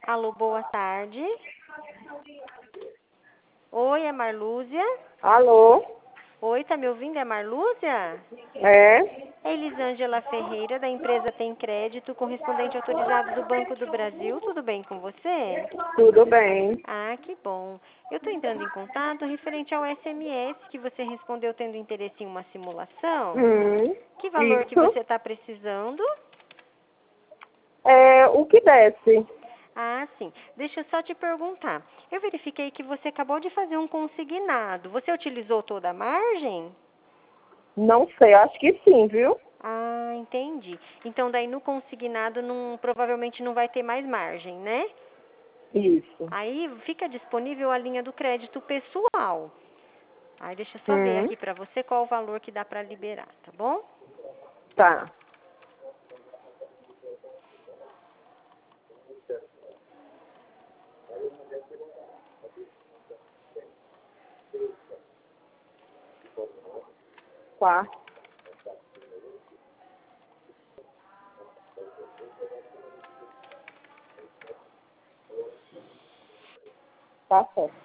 Alô, boa tarde. Oi, é Marlúzia? Alô? Oi, tá me ouvindo? É Marlúzia? É? É Elisângela Ferreira, da empresa Tem Crédito, correspondente autorizado do Banco do Brasil. Tudo bem com você? Tudo bem. Ah, que bom. Eu estou entrando em contato referente ao SMS que você respondeu tendo interesse em uma simulação. Que valor que Isso. você está precisando? É o que desce? Ah, sim. Deixa eu só te perguntar. Eu verifiquei que você acabou de fazer um consignado. Você utilizou toda a margem? Não sei, acho que sim, viu? Ah, entendi. Então, daí no consignado provavelmente não vai ter mais margem, né? Isso. Aí fica disponível a linha do crédito pessoal. Aí deixa eu só ver aqui para você qual o valor que dá para liberar, tá bom? Tá. Quarto. Tá certo.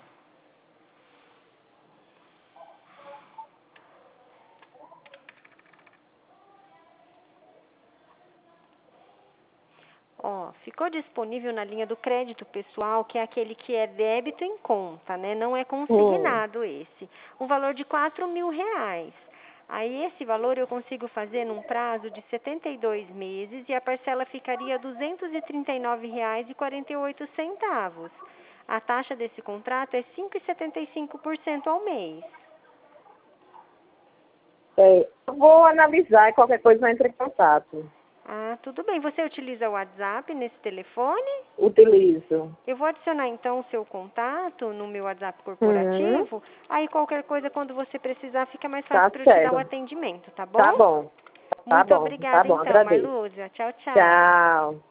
Ó, ficou disponível na linha do crédito pessoal, que é aquele que é débito em conta, né? Não é consignado esse. Um valor de R$ 4.000. Aí esse valor eu consigo fazer num prazo de 72 meses e a parcela ficaria R$ 239,48. A taxa desse contrato é 5,75% ao mês. Eu vou analisar e qualquer coisa eu entro em contato. Ah, tudo bem. Você utiliza o WhatsApp nesse telefone? Utilizo. Eu vou adicionar então o seu contato no meu WhatsApp corporativo. Aí qualquer coisa, quando você precisar, fica mais fácil Tá para eu te dar o certo. atendimento, tá bom? Tá bom. Tá Muito bom. Tá obrigada bom, então, agradeço. Marlúzia. Tchau, tchau. Tchau.